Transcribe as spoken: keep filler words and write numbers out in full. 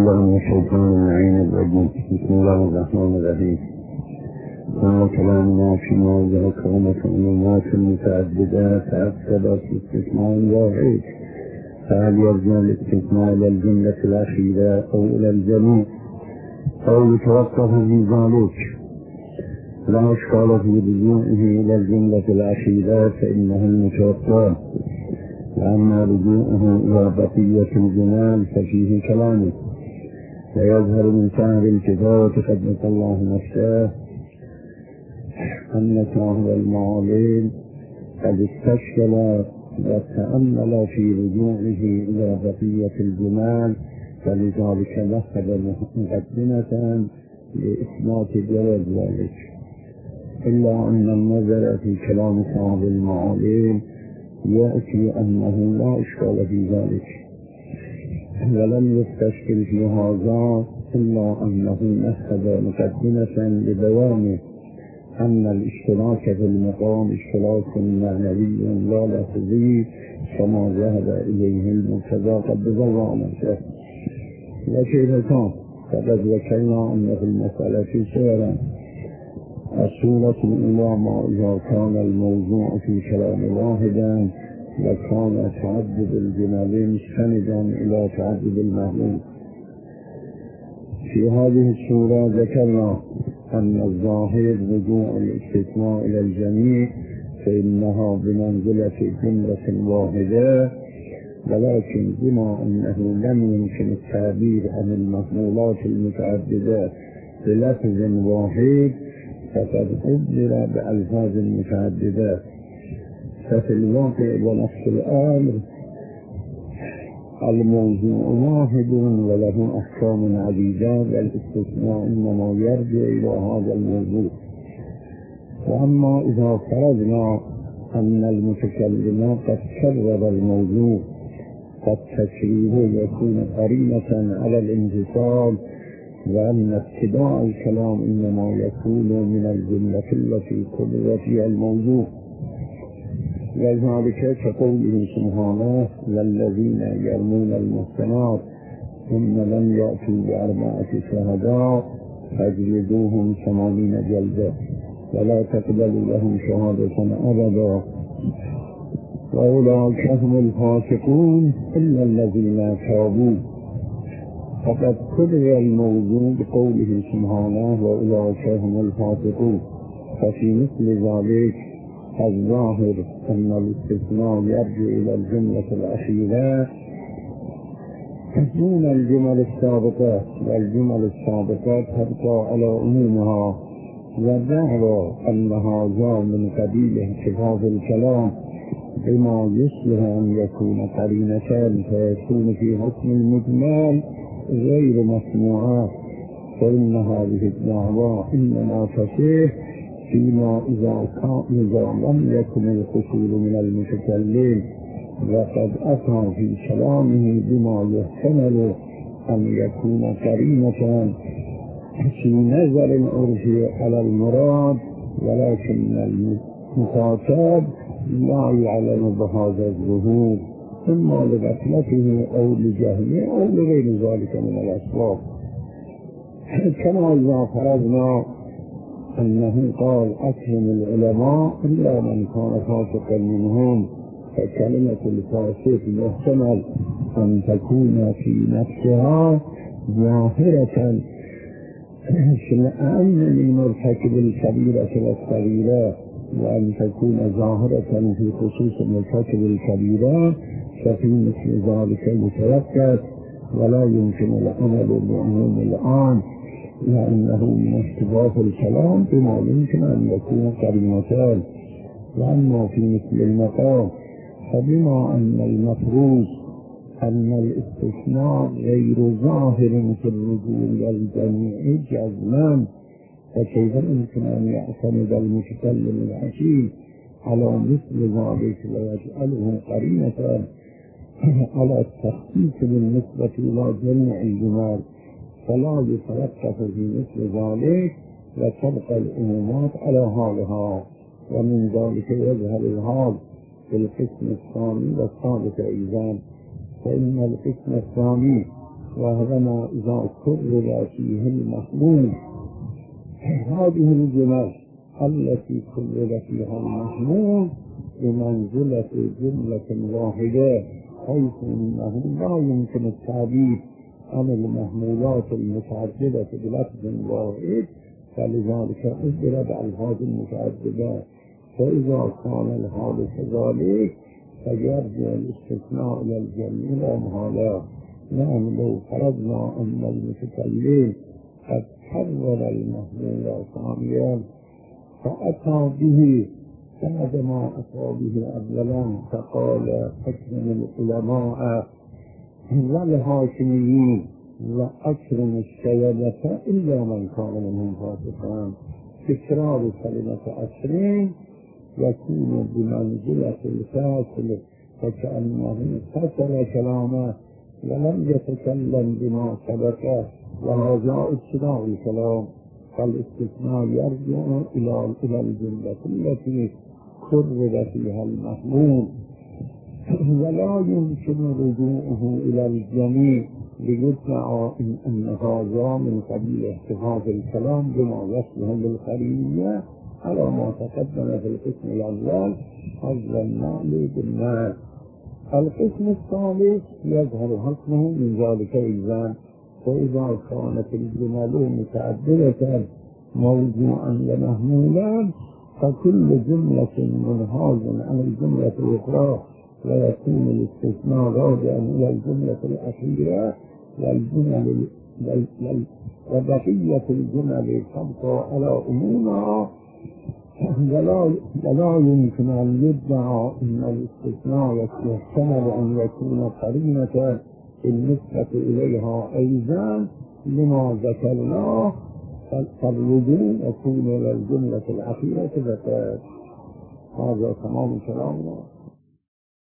بالله من الشيطان اللعين الرجيم. بسم الله الرحمن الرحيم. ثم كلامنا فيما ذكر مكالمات متعددة تأكدت باستثناء واحد، فهل يرجع الاستثناء إلى الجملة الأخيرة أو إلى الجميع أو يتوقف في ذلك؟ لا إشكال في رجوعه إلى الجملة الأخيرة فإنه المتوقف، وأما رجوعه إلى بقية الجمال ففيه كلامه. ويظهر من سائر الكتاب قدس الله نفسه أن صاحب المعالم قد استشكل وتأمل في رجوعه إلى بقية الجمال، فلذلك ذهب مقدمة لإثبات جواز ذلك، إلا أن النظر في كلام صاحب المعالم يأتي أنه لا إشكال في ذلك، ولم يستشكل في هذا إلا أنه نهب مقدمة لبيانه أن الاشتراك في المقام اشتراك معنوي لا لفظي، كما ذهب إليه المرتضى قدس الله نفسه. وكيف كان؟ فقد ذكرنا أن في المسألة سورا. السورة الأولى ما إذا كان الموضوع في كلام واحدا وكان تعدد الجمال مستندا إلى تعدد المعلوم. في هذه السورة ذكرنا أن الظاهر رجوع الاستثناء إلى الجميع، فإنها بمنزلة جملة واحدة، ولكن بما أنه لم يمكن التعبير عن المحمولات المتعددة بلفظ واحد فقد عبر بألفاظ متعددة. ففي الواقع ونفس الأمر الموضوع واحد وله أحكام عديدة، والاستثناء إنما يرجع إلى هذا الموضوع. وأما إذا فرضنا أن المتكلم قد كرر الموضوع فالتشريع يكون قرينة على الانفصال، وأن اتباع الكلام إنما يكون من الجملة التي كرر فيها الموضوع. وذلك كقوله سبحانه: والذين يرمون المحصنات ثم لم يأتوا بأربعة شهداء فاجلدوهم ثمانين جلدة ولا تقبلوا لهم شهادة أبدا وأولئك هم الفاسقون إلا الذين تابوا. فقد كرر الموضوع بقوله سبحانه: وأولئك هم الفاسقون. ففي مثل ذلك الظاهر أن الاستثناء يرجع إلى الجملة الأخيرة دون الجمل السابقة، والجمل السابقة تبقى على عمومها، والدعوى أن هذا من قبيل احتفاظ الكلام بما يصلح أن يكون قرينتان فيكون في حكم المجمل غير مسموعة، فإن هذه الدعوى إنما تصح فيما إذا كان إذا لم يكن القصور من المتكلم وقد أتى في كلامه بما يحتمل أن يكون قرينة في نظر عرفي على المراد، ولكن المخاطب لا يعلم بهذا الظهور إما لغفلته أو لجهله أو لغير ذلك من الأسباب. كما إذا فرضنا أنه قال أكرم العلماء إلا من كان فاسقا منهم، فكلمة الفاسق يحتمل أن تكون في نفسها ظاهرة في الأمن من مرتكب الكبيرة والصغيرة، وأن تكون ظاهرة في خصوص مرتكب الكبيرة، ففي مثل ذلك يتوقف ولا يمكن العمل بعموم الآن، لأنه من احتفاظ الكلام بما يمكن أن يكون قرينتان. وأما في مثل المقام فبما أن المفروض أن الاستثناء غير ظاهر في الرجوع الجميع جزما، فكيف يمكن أن يعتمد المتكلم الحكيم على مثل ذلك ويجعله قرينة على التخصيص بالنسبة إلى جميع الجمال، فلا يتوقف في مثل ذلك وتبقى الأمومات على حالها. ومن ذلك يظهر الحال في القسم الثاني والثالث أيضا، فإن القسم الثاني وهذا إذا كرر فيه المحمول. هذه الجمل التي كرر فيها المحمول بمنزلة جملة واحدة، حيث أنه لا يمكن التعبير عن المحمولات المتعددة بلفظ واحد، فلذلك أضرب ألفاظ متعددة. فإذا كان الحال كذلك فيرجع الاستثناء إلى الجميع لا محالة. نعم، لو فرضنا أن المتكلم قد حرر المحمول ثانيا فأتى به بعدما أتى به أولا، فقال أكرم العلماء والحاكمين وأكرم السيادة إلا من كان منهم فاسقا. تكرار كلمة أكرم يكون بمنزلة الفاصل، فكأنه كسر كلامه ولم يتكلم بما سبق، وهذا ابتداء الكلام. فالاستثناء يرجع إلى إلى الجملة التي كرر فيها المحمول، ولا يمكن رجوعه إلى الجميع ليدعى أن هذا من قبيل احتفاظ الكلام بما يصلح للخارجية على ما تقدم في القسم الأول حظ النعل بالنار. القسم الثالث يظهر حكمه من ذلك إذن، فإذا كانت الجمل متعددة موضوعا لمحمولا فكل جملة منهاز عن الجملة الأخرى، ويكون الاستثناء راجعا إلى الجملة الأخيرة، والجمل وبقية الجمل تبقى على أمورها. ولا يمكن أن يدعى أن الاستثناء يحتمل أن يكون قرينة بالنسبة إليها أيضا لما ذكرناه، فالرجوع يكون إلى الجملة الأخيرة ذكر. هذا تمام كلامنا.